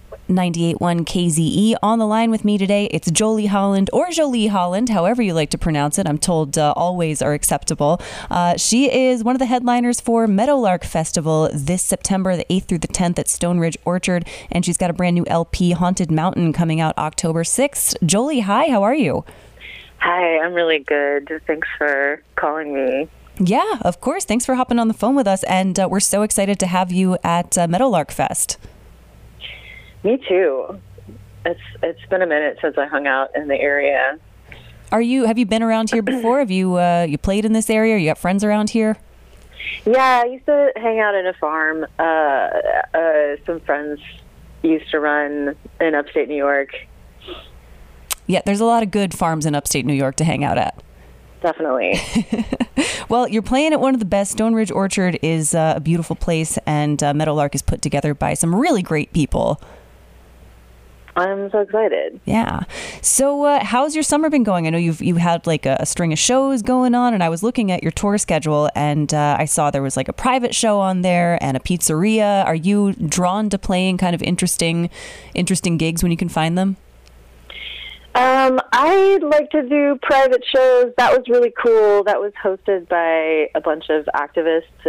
98.1 KZE. On the line with me today, it's Jolie Holland, or Jolie Holland, however you like to pronounce it. I'm told always are acceptable. She is one of the headliners for Meadowlark Festival this September, the 8th through the 10th at Stone Ridge Orchard, and she's got a brand new LP, Haunted Mountain, coming out October 6th. Jolie, hi, how are you? Hi, I'm really good. Thanks for calling me. Yeah, of course. Thanks for hopping on the phone with us, and we're so excited to have you at Meadowlark Fest. Me too. It's been a minute since I hung out in the area. Have you been around here before? Have you you played in this area? You got friends around here? Yeah, I used to hang out in a farm. Some friends used to run in upstate New York. Yeah, there's a lot of good farms in upstate New York to hang out at. Definitely. Well, you're playing at one of the best. Stone Ridge Orchard is a beautiful place, and Meadowlark is put together by some really great people. I'm so excited. Yeah. So how's your summer been going? I know you had like a string of shows going on, and I was looking at your tour schedule, and I saw there was like a private show on there and a pizzeria. Are you drawn to playing kind of interesting gigs when you can find them? I'd like to do private shows. That was really cool. That was hosted by a bunch of activists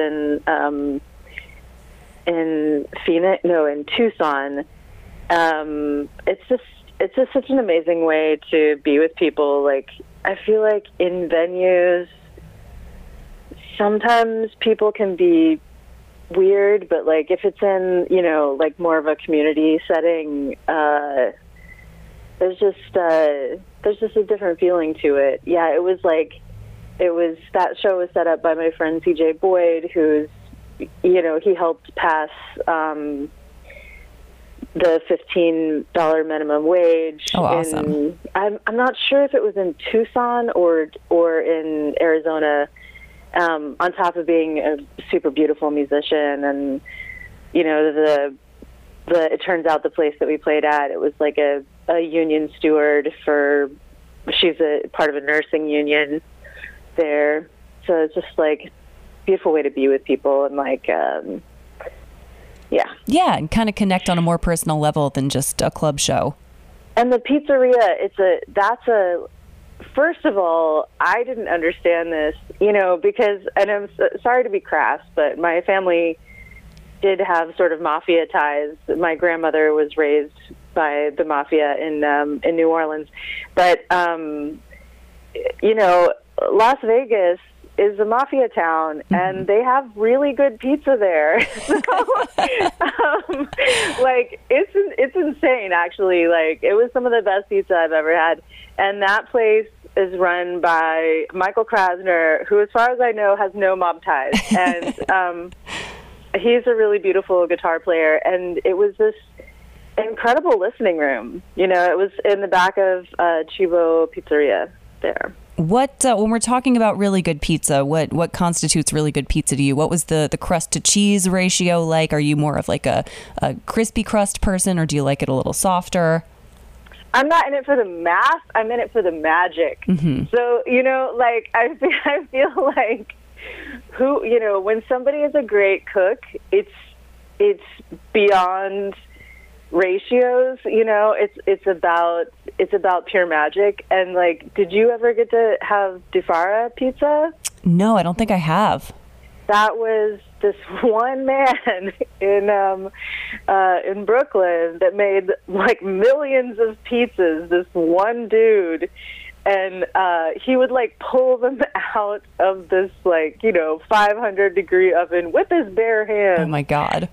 in Tucson. It's just such an amazing way to be with people. Like, I feel like in venues, sometimes people can be weird, but like if it's in, like more of a community setting, there's just a different feeling to it. Yeah, that show was set up by my friend CJ Boyd, who's, he helped pass the $15 minimum wage. Oh, awesome. I'm not sure if it was in Tucson or in Arizona, on top of being a super beautiful musician. And, it turns out the place that we played at, it was like a union steward she's a part of a nursing union there. So it's just like a beautiful way to be with people and like, yeah. Yeah, and kind of connect on a more personal level than just a club show. And the pizzeria, first of all, I didn't understand this, because, and I'm sorry to be crass, but my family did have sort of mafia ties. My grandmother was raised by the mafia in New Orleans. But, Las Vegas is a mafia town, and they have really good pizza there. So, it's insane, actually. Like, it was some of the best pizza I've ever had. And that place is run by Michael Krasner, who, as far as I know, has no mob ties. And he's a really beautiful guitar player. And it was this incredible listening room. It was in the back of Chivo Pizzeria there. What when we're talking about really good pizza, what constitutes really good pizza to you? What was the crust to cheese ratio like? Are you more of like a crispy crust person, or do you like it a little softer? I'm not in it for the math. I'm in it for the magic. Mm-hmm. So, I feel like when somebody is a great cook, it's beyond ratios. It's about pure magic. And like, did you ever get to have Di-Fara pizza? No, I don't think I have. That was this one man in Brooklyn that made like millions of pizzas. This one dude. And he would like pull them out of this 500-degree oven with his bare hands. Oh my God!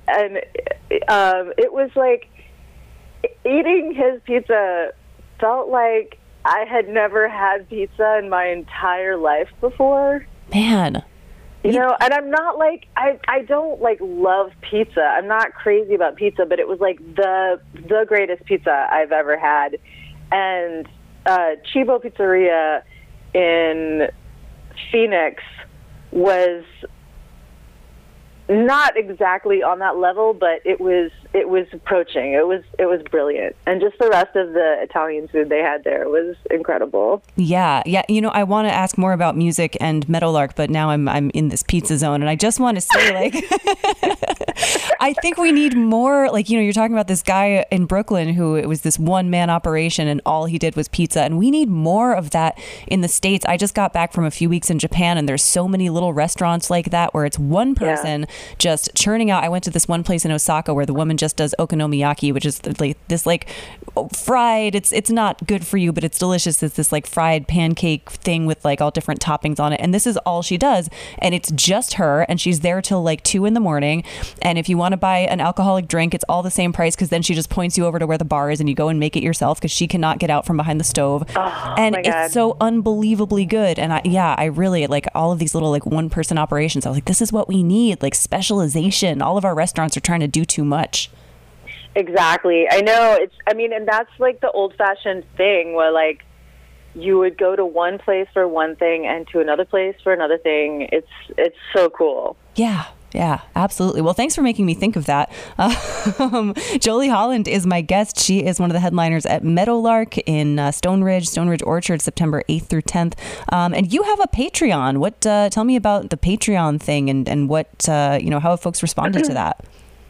It was like eating his pizza felt like I had never had pizza in my entire life before. Man. And I'm not like, I don't like love pizza. I'm not crazy about pizza, but it was like the greatest pizza I've ever had. And Chivo Pizzeria in Phoenix was not exactly on that level, but it was approaching. It was brilliant, and just the rest of the Italian food they had there was incredible. Yeah. You know, I want to ask more about music and Meadowlark, but now I'm in this pizza zone, and I just want to say, like, I think we need more. Like, you know, you're talking about this guy in Brooklyn who it was this one man operation, and all he did was pizza, and we need more of that in the States. I just got back from a few weeks in Japan, and there's so many little restaurants like that where it's one person just churning out. I went to this one place in Osaka where the woman just does okonomiyaki, which is like this like fried, it's not good for you, but it's delicious. It's this like fried pancake thing with like all different toppings on it, and this is all she does, and it's just her, and she's there till like 2 a.m. And if you want to buy an alcoholic drink, it's all the same price, because then she just points you over to where the bar is and you go and make it yourself, because she cannot get out from behind the stove. And it's so unbelievably good. And I really like all of these little like one person operations. I was like, this is what we need, like specialization. All of our restaurants are trying to do too much. Exactly. I know. And that's like the old-fashioned thing where like you would go to one place for one thing and to another place for another thing. It's so cool. Yeah, absolutely. Well, thanks for making me think of that. Jolie Holland is my guest. She is one of the headliners at Meadowlark in Stone Ridge Orchard, September 8th through 10th. And you have a Patreon. What? Tell me about the Patreon thing and what, how have folks responded to that?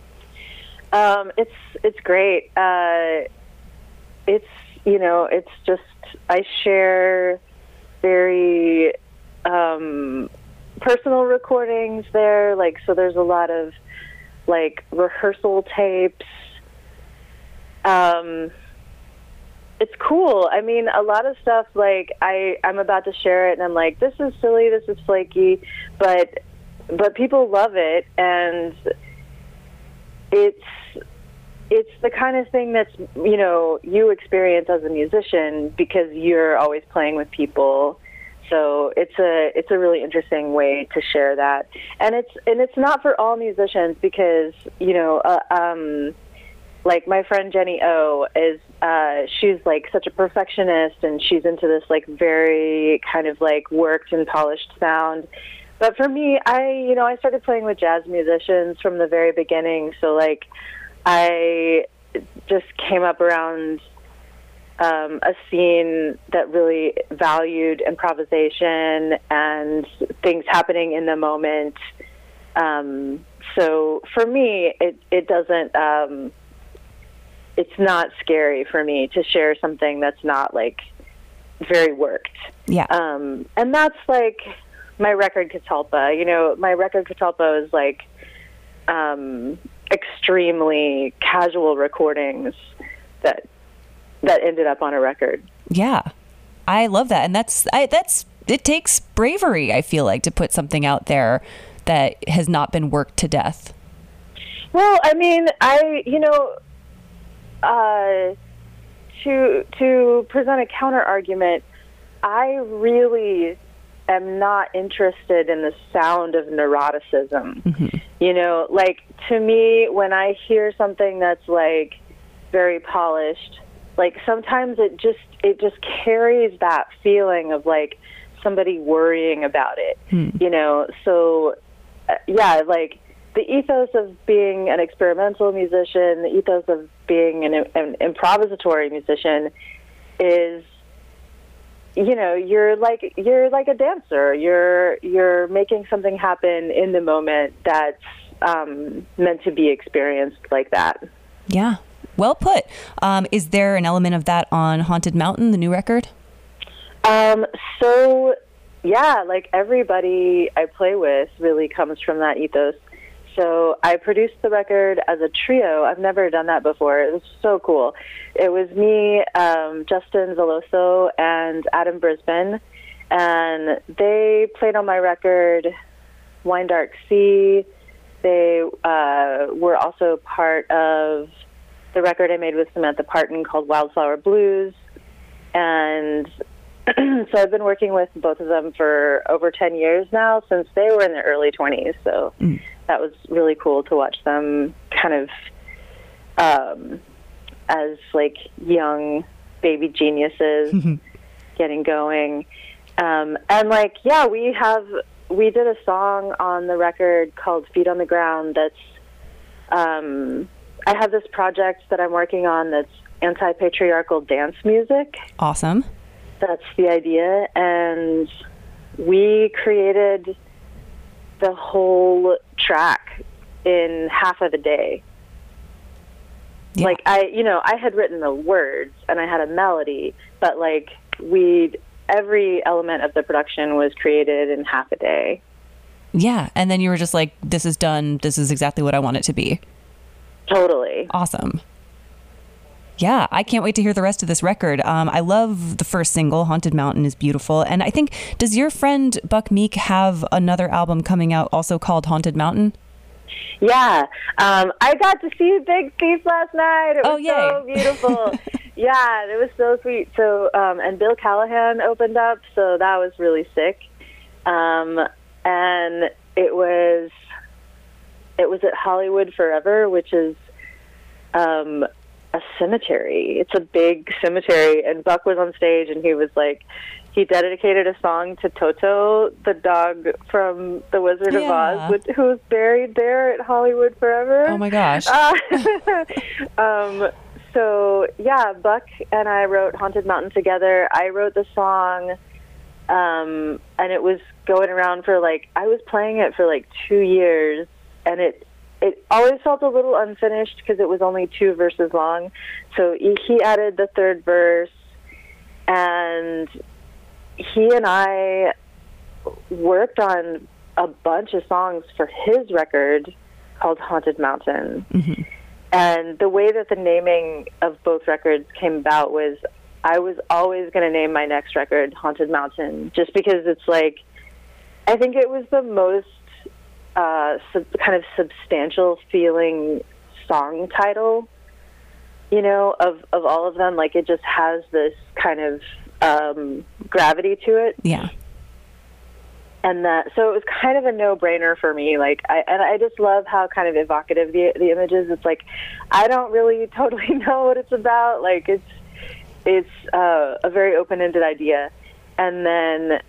It's great. It's just, I share very personal recordings there. Like, so there's a lot of like rehearsal tapes. It's cool. I mean, a lot of stuff, like I'm about to share it and I'm like, this is silly, this is flaky, but people love it, and it's the kind of thing that's, you experience as a musician because you're always playing with people. So it's a really interesting way to share that. And it's not for all musicians because, like my friend Jenny O is, she's like such a perfectionist, and she's into this like very kind of like worked and polished sound. But for me, I started playing with jazz musicians from the very beginning. So like I just came up around a scene that really valued improvisation and things happening in the moment. So for me, it doesn't, it's not scary for me to share something that's not like very worked. Yeah. And that's like my record Catalpa. My record Catalpa is like extremely casual recordings that ended up on a record. Yeah, I love that, and it takes bravery, I feel like, to put something out there that has not been worked to death. Well, I mean, to present a counter argument, I really am not interested in the sound of neuroticism. Mm-hmm. Like to me, when I hear something that's like very polished, like sometimes it just carries that feeling of like somebody worrying about it, So, like the ethos of being an experimental musician, the ethos of being an improvisatory musician is, you're like a dancer. You're making something happen in the moment that's meant to be experienced like that. Yeah. Well put. Is there an element of that on Haunted Mountain, the new record? So, yeah, like everybody I play with really comes from that ethos. So I produced the record as a trio. I've never done that before. It was so cool. It was me, Justin Veloso, and Adam Brisbane. And they played on my record, Wine Dark Sea. They were also part of the record I made with Samantha Parton called Wildflower Blues. And so I've been working with both of them for over 10 years now, since they were in their early 20s. So that was really cool to watch them kind of as like young baby geniuses getting going. And like, yeah, we have we did a song on the record called Feet on the Ground that's, I have this project that I'm working on that's anti-patriarchal dance music. Awesome. That's the idea. And we created the whole track in half of a day. Yeah. Like, I had written the words and I had a melody, but like every element of the production was created in half a day. Yeah. And then you were just like, this is done. This is exactly what I want it to be. Totally. Awesome. Yeah, I can't wait to hear the rest of this record. I love the first single, Haunted Mountain is beautiful. And I think, does your friend Buck Meek have another album coming out also called Haunted Mountain? Yeah. I got to see Big Thief last night. It was so beautiful. Yeah, it was so sweet. So, and Bill Callahan opened up, so that was really sick. And it was at Hollywood Forever, which is a cemetery. It's a big cemetery, and Buck was on stage, and he was like, he dedicated a song to Toto, the dog from The Wizard of Oz, who's buried there at Hollywood Forever. Oh my gosh. So yeah, Buck and I wrote Haunted Mountain together. I wrote the song, and it was going around for I was playing it for 2 years, and it always felt a little unfinished because it was only 2 verses long. So he added the 3rd verse, and he and I worked on a bunch of songs for his record called Haunted Mountain. Mm-hmm. And the way that the naming of both records came about was I was always going to name my next record Haunted Mountain, just because it's I think it was the most kind of substantial feeling song title, of all of them. It just has this kind of gravity to it. Yeah. And so it was kind of a no-brainer for me. I just love how kind of evocative the image is. It's I don't really totally know what it's about. It's a very open-ended idea. And then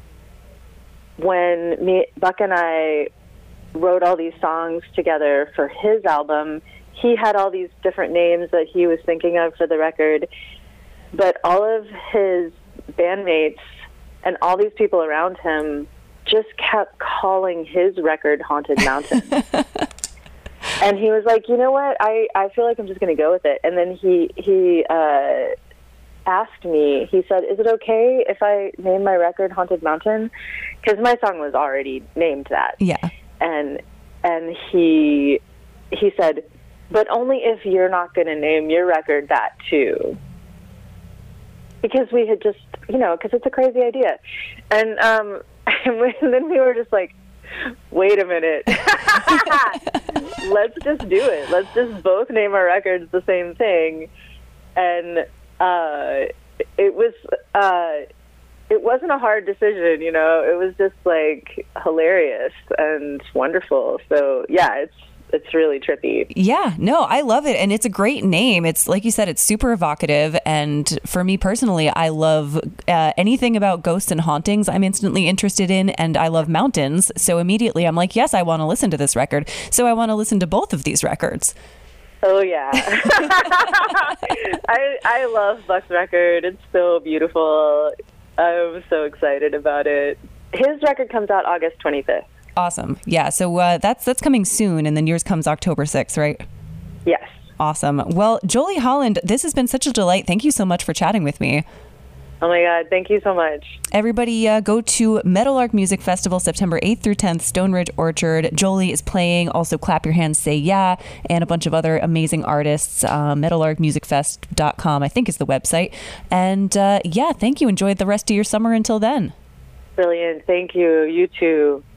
when Buck and I wrote all these songs together for his album, he had all these different names that he was thinking of for the record, but all of his bandmates and all these people around him just kept calling his record Haunted Mountain. And he was like, you know what, I feel like I'm just going to go with it. And then he asked me, he said, is it okay if I name my record Haunted Mountain? Because my song was already named that. Yeah. And he said, but only if you're not going to name your record that too. Because we had just, because it's a crazy idea. And then we were just like, wait a minute. Let's just do it. Let's just both name our records the same thing. And it wasn't a hard decision, it was just hilarious and wonderful. So yeah, it's really trippy. Yeah, no, I love it. And it's a great name. It's like you said, it's super evocative. And for me personally, I love anything about ghosts and hauntings I'm instantly interested in. And I love mountains. So immediately I'm like, yes, I want to listen to this record. So I want to listen to both of these records. Oh, yeah. I love Buck's record. It's so beautiful. I'm so excited about it. His record comes out August 25th. Awesome. Yeah. So that's coming soon. And then yours comes October 6th, right? Yes. Awesome. Well, Jolie Holland, this has been such a delight. Thank you so much for chatting with me. Oh my God. Thank you so much. Everybody go to Meadowlark Music Festival, September 8th through 10th, Stone Ridge Orchard. Jolie is playing. Also Clap Your Hands, Say Yeah, and a bunch of other amazing artists. Meadowlarkmusicfest.com, I think is the website. And thank you. Enjoy the rest of your summer until then. Brilliant. Thank you. You too.